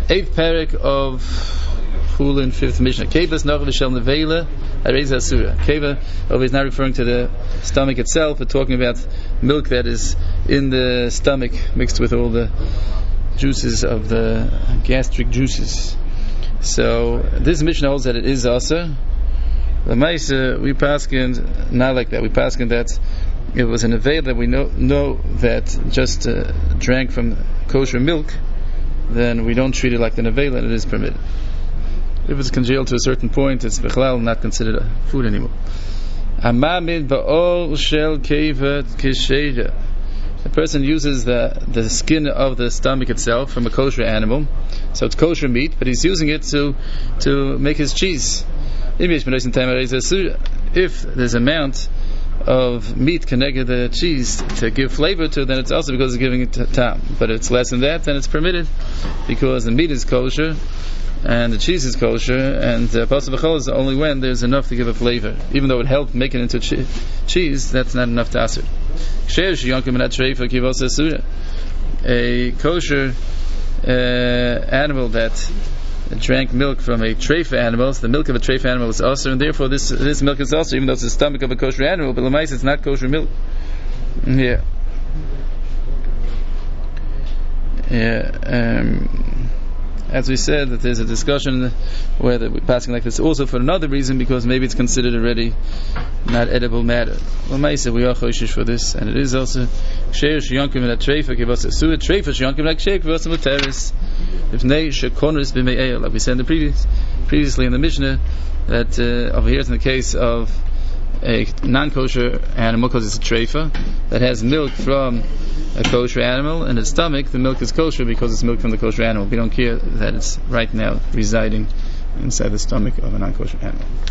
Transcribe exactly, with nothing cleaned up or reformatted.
eighth parak of Chulin, fifth Mishnah. Keva noch v'shel nevela arez asura. Keva over is not referring to the stomach itself, but talking about milk that is in the stomach mixed with all the juices of the gastric juices. So this Mishnah holds that it is also. The Maisa, we paskin not like that. We paskin that it was an nevela that we know know that just uh, drank from kosher milk, then we don't treat it like the nevela, and it is permitted. If it's congealed to a certain point, it's bechlal not considered a food anymore. Amamid ba'ol shel keva kisheida. A person uses the the skin of the stomach itself from a kosher animal, so it's kosher meat, but he's using it to to make his cheese. If there's amount of meat connected to the cheese to give flavor to, then it's also because it's giving it tam. But if it's less than that, then it's permitted because the meat is kosher and the cheese is kosher, and uh, pas v'chol is only when there's enough to give a flavor. Even though it helped make it into che- cheese, that's not enough to asur. A kosher uh, animal that drank milk from a treifa animal, so the milk of a treifa animal is asur, and therefore this this milk is asur, even though it's the stomach of a kosher animal, but l'mais it's not kosher milk. Yeah. Yeah. Um, As we said, that there's a discussion whether we're passing like this also for another reason, because maybe it's considered already not edible matter. Well, Maisa, we are choishish for this, and it is also sheish yonkim in a treifa kivasa suet treifa yonkim like sheik kivasa muteris if nei shekonis b'me'el, like we said in the previous previously in the Mishnah, that uh, over here it's in the case of a non-kosher animal, because it's a treifa that has milk from a kosher animal in its stomach. The milk is kosher because it's milk from the kosher animal. We don't care that it's right now residing inside the stomach of a non-kosher animal.